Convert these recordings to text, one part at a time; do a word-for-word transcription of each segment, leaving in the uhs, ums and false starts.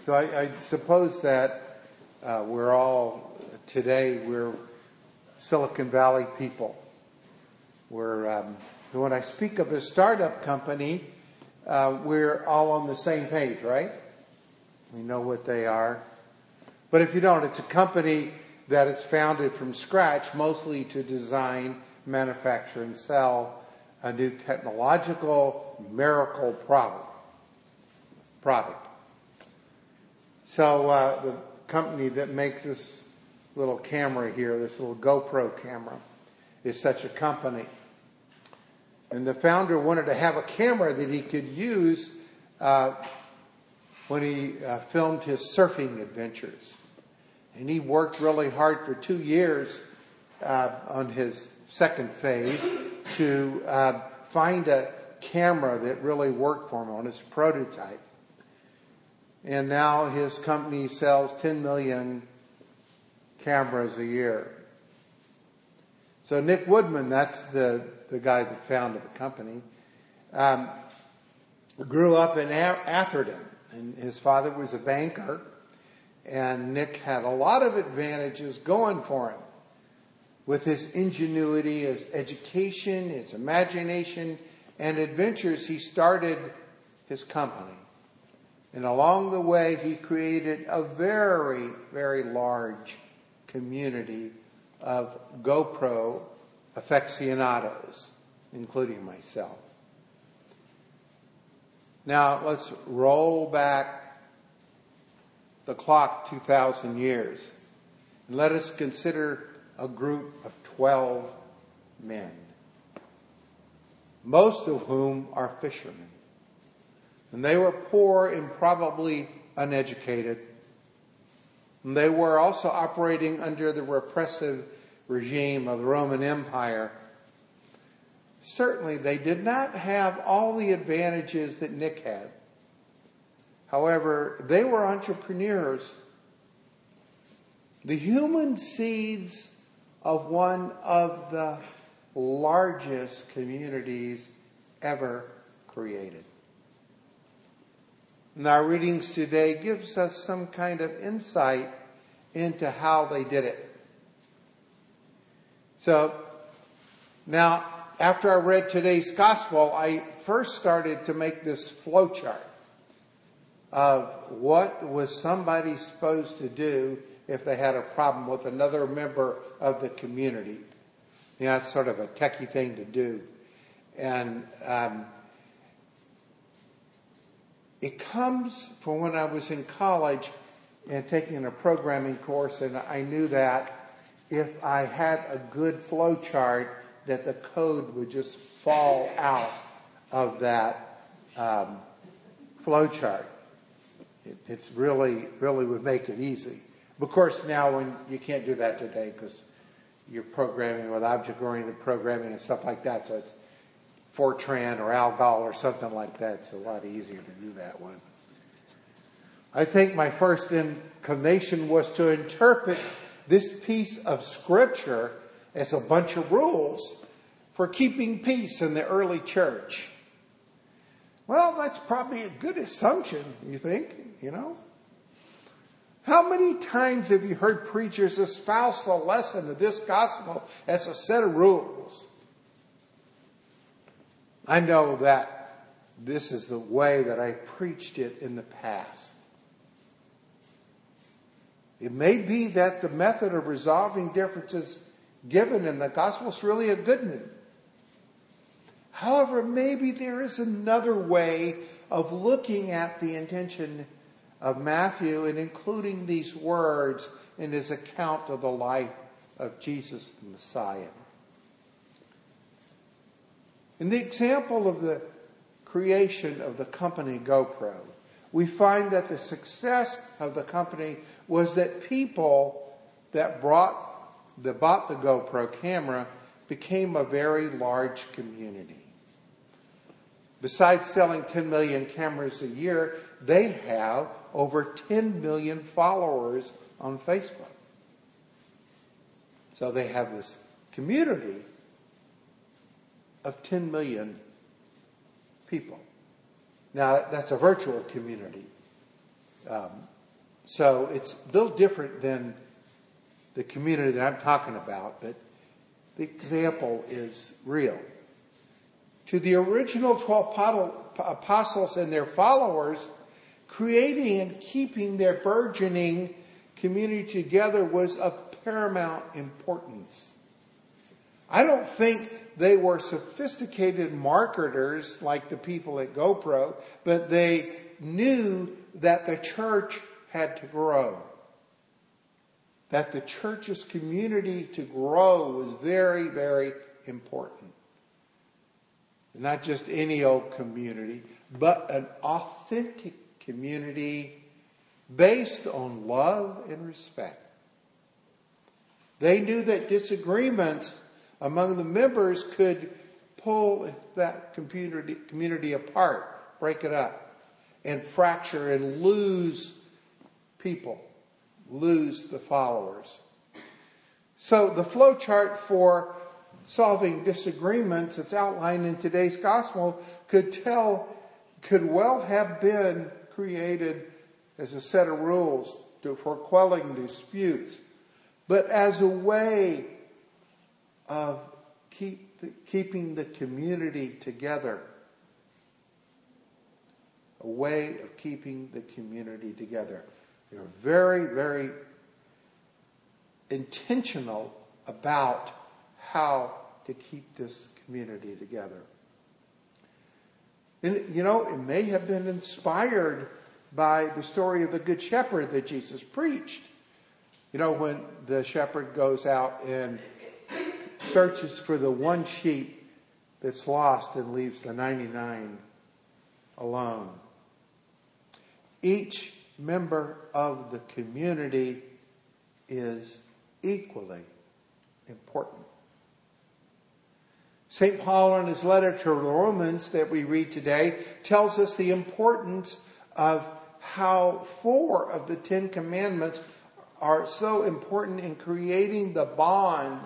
So I, I suppose that uh, we're all, today, we're Silicon Valley people. We're, um, when I speak of a startup company, uh, we're all on the same page, right? We know what they are. But if you don't, it's a company that is founded from scratch, mostly to design, manufacture, and sell a new technological miracle product. product. So uh, the company that makes this little camera here, this little GoPro camera, is such a company. And the founder wanted to have a camera that he could use uh, when he uh, filmed his surfing adventures. And he worked really hard for two years uh, on his second phase to uh, find a camera that really worked for him on his prototype. And now his company sells ten million cameras a year. So Nick Woodman, that's the, the guy that founded the company, um, grew up in Atherton. And his father was a banker. And Nick had a lot of advantages going for him. With his ingenuity, his education, his imagination, and adventures, he started his company. And along the way, he created a very, very large community of GoPro aficionados, including myself. Now, let's roll back the clock two thousand years. And let us consider a group of twelve men, most of whom are fishermen. And they were poor and probably uneducated. And they were also operating under the repressive regime of the Roman Empire. Certainly, they did not have all the advantages that Nick had. However, they were entrepreneurs. The human seeds of one of the largest communities ever created. And our readings today gives us some kind of insight into how they did it. So, now, after I read today's gospel, I first started to make this flow chart of what was somebody supposed to do if they had a problem with another member of the community. You know, it's sort of a techie thing to do. And um, it comes from when I was in college and taking a programming course, and I knew that if I had a good flow chart, that the code would just fall out of that um, flow chart. It it's really, really would make it easy. Of course, now when you can't do that today because you're programming with object-oriented programming and stuff like that, so it's Fortran or Algol or something like that. It's a lot easier to do that one. I think my first inclination was to interpret this piece of scripture as a bunch of rules for keeping peace in the early church. Well, that's probably a good assumption, you think, you know? How many times have you heard preachers espouse the lesson of this gospel as a set of rules? I know that this is the way that I preached it in the past. It may be that the method of resolving differences given in the gospel is really a good one. However, maybe there is another way of looking at the intention of Matthew and including these words in his account of the life of Jesus the Messiah. In the example of the creation of the company GoPro, we find that the success of the company was that people that brought, that bought the GoPro camera became a very large community. Besides selling ten million cameras a year, they have over ten million followers on Facebook. So they have this community of ten million people. Now, that's a virtual community. Um, So it's a little different than the community that I'm talking about, but the example is real. To the original twelve apostles and their followers, creating and keeping their burgeoning community together was of paramount importance. I don't think they were sophisticated marketers like the people at GoPro, but they knew that the church had to grow. That the church's community to grow was very, very important. Not just any old community, but an authentic community based on love and respect. They knew that disagreements among the members could pull that community, community apart, break it up, and fracture and lose people, lose the followers. So the flow chart for solving disagreements that's outlined in today's gospel could tell, could well have been created as a set of rules to, for quelling disputes, but as a way of keep the, keeping the community together. A way of keeping the community together. They're very, very intentional about how to keep this community together. And, you know, it may have been inspired by the story of the Good Shepherd that Jesus preached. You know, when the shepherd goes out and searches for the one sheep that's lost and leaves the ninety-nine alone. Each member of the community is equally important. Saint Paul in his letter to Romans that we read today tells us the importance of how four of the Ten Commandments are so important in creating the bond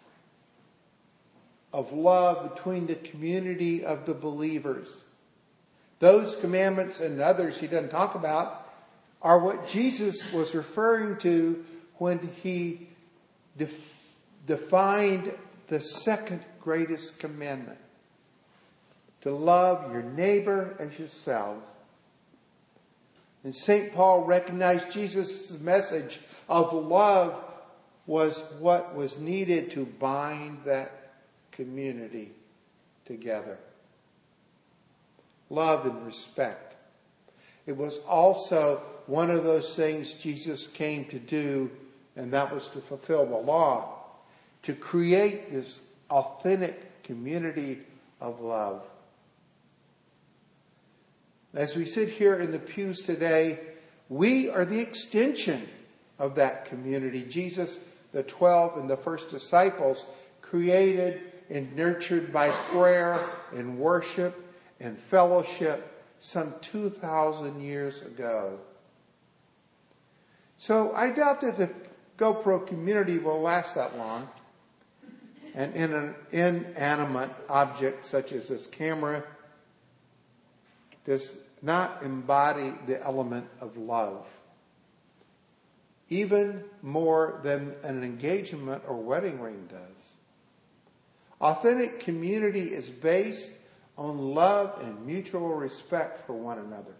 of love between the community of the believers. Those commandments and others he doesn't talk about are what Jesus was referring to when he def- defined the second greatest commandment. To love your neighbor as yourselves. And Saint Paul recognized Jesus' message of love was what was needed to bind that community together. Love and respect. It was also one of those things Jesus came to do, and that was to fulfill the law, to create this authentic community of love. As we sit here in the pews today, we are the extension of that community. Jesus, the twelve, and the first disciples created and nurtured by prayer and worship and fellowship some two thousand years ago. So I doubt that the GoPro community will last that long. And in an inanimate object such as this camera does not embody the element of love, even more than an engagement or wedding ring does. Authentic community is based on love and mutual respect for one another.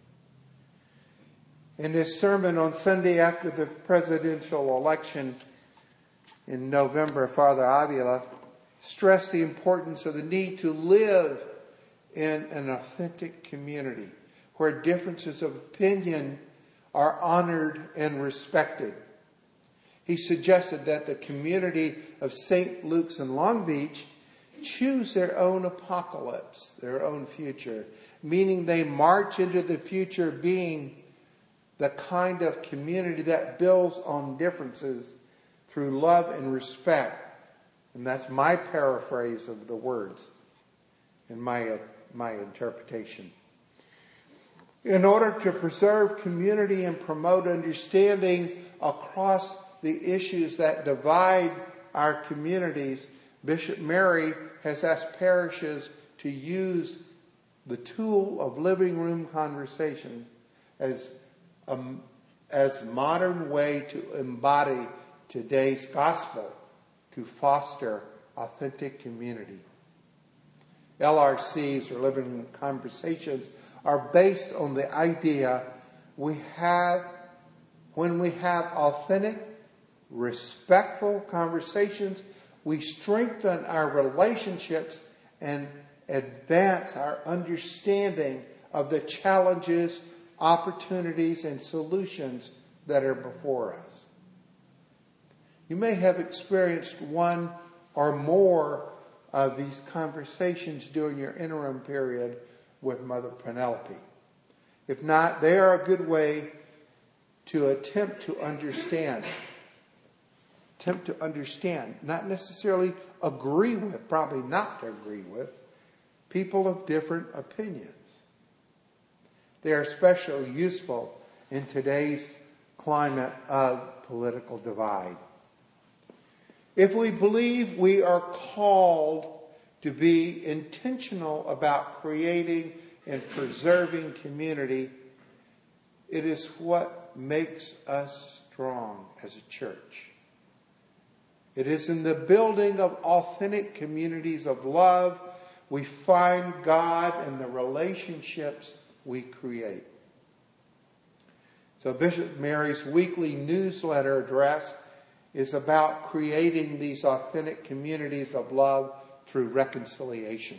In his sermon on Sunday after the presidential election in November, Father Avila stressed the importance of the need to live in an authentic community where differences of opinion are honored and respected. He suggested that the community of Saint Luke's in Long Beach choose their own apocalypse, their own future, meaning they march into the future being the kind of community that builds on differences through love and respect. And that's my paraphrase of the words and my, uh, my interpretation. In order to preserve community and promote understanding across the issues that divide our communities, Bishop Mary has asked parishes to use the tool of living room conversations as a as modern way to embody today's gospel to foster authentic community. L R Cs, or Living Conversations, are based on the idea we have, when we have authentic, respectful conversations, we strengthen our relationships and advance our understanding of the challenges, opportunities, and solutions that are before us. You may have experienced one or more of these conversations during your interim period with Mother Penelope. If not, they are a good way to attempt to understand. Attempt to understand, not necessarily agree with, probably not to agree with, people of different opinions. They are especially useful in today's climate of political divide. If we believe we are called to be intentional about creating and preserving community, it is what makes us strong as a church. It is in the building of authentic communities of love we find God in the relationships we create. So Bishop Mary's weekly newsletter address is about creating these authentic communities of love through reconciliation.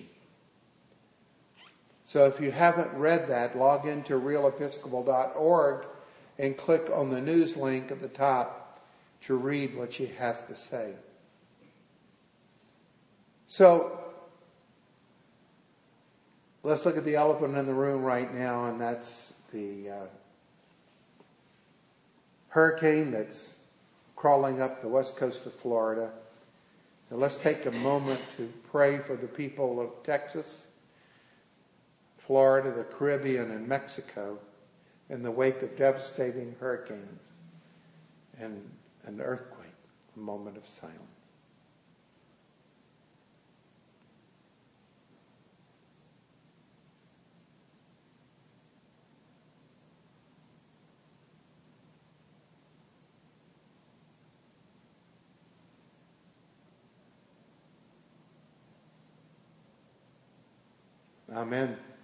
So if you haven't read that, log into real episcopal dot org and click on the news link at the top to read what she has to say. So let's look at the elephant in the room right now, and that's the uh, hurricane that's crawling up the west coast of Florida. So let's take a moment to pray for the people of Texas, Florida, the Caribbean, and Mexico in the wake of devastating hurricanes and an earthquake. A moment of silence. Amen.